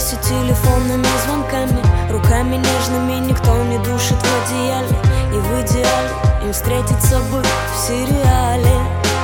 Бросить телефонными звонками, руками нежными никто не душит в одеяле. И в идеале им встретиться бы в сериале.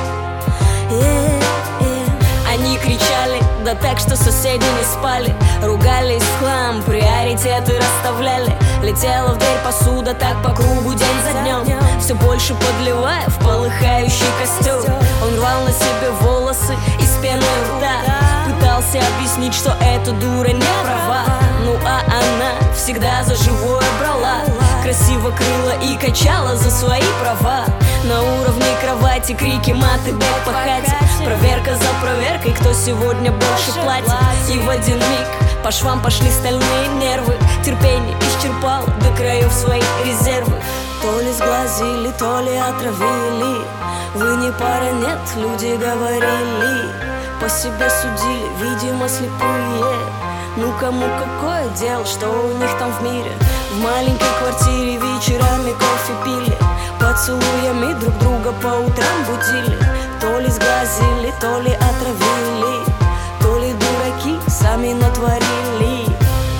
Они кричали, да так, что соседи не спали. Ругались в хлам, приоритеты расставляли. Летела в дверь посуда так по кругу день за днем, все больше подливая в полыхающий костер. Он рвал на себе волосы из пены рта, пытался объяснить, что эта дура не права. Ну а она всегда за живое брала, красиво крыла и качала за свои права. На уровне кровати крики, маты, бег по хате, проверка за проверкой, кто сегодня больше платит. И в один миг по швам пошли стальные нервы. Терпение исчерпало до краев свои резервы. То ли сглазили, то ли отравили. Вы не пара, нет, люди говорили. По себе судили, видимо, слепые. Ну кому какое дело, что у них там в мире? В маленькой квартире вечерами кофе пили, поцелуями друг друга по утрам будили. То ли сглазили, то ли отравили, то ли дураки сами натворили.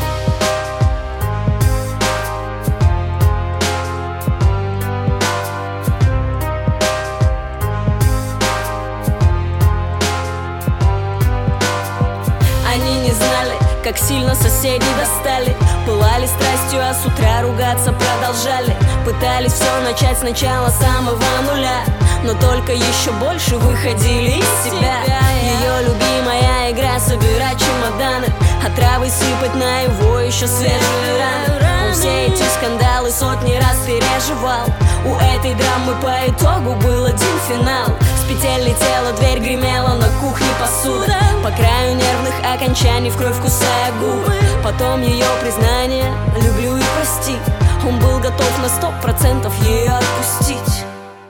Они не знали, как сильно соседи достали. Пылали страстью, а с утра ругаться продолжали. Пытались все начать сначала с самого нуля, но только еще больше выходили из себя. Ее любимая игра — собирать чемоданы, а травы сыпать на его еще свежие раны. Он все эти скандалы сотни раз переживал. У этой драмы по итогу был один финал. С петель летела дверь, гремела на кухне посуда, по краю нервных окончаний в кровь кусая губы. Потом ее признание «люблю и прости». Он был готов на 100% ее отпустить.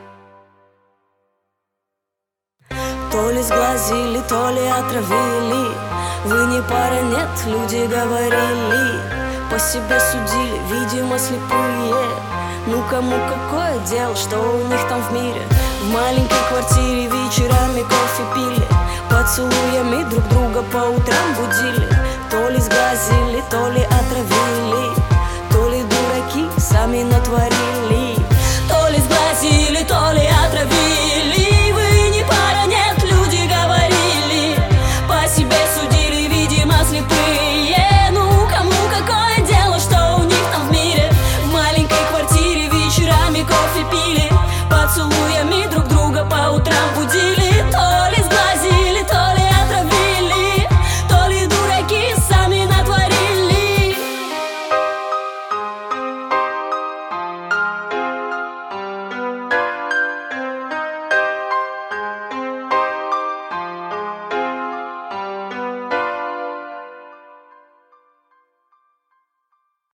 То ли сглазили, то ли отравили. Вы не пара, нет, люди говорили. По себе судили, видимо, слепые. Ну кому какое дело, что у них там в мире? В маленькой квартире вечерами кофе пили, поцелуями друг друга по утрам будили. То ли сглазили, то ли отравили.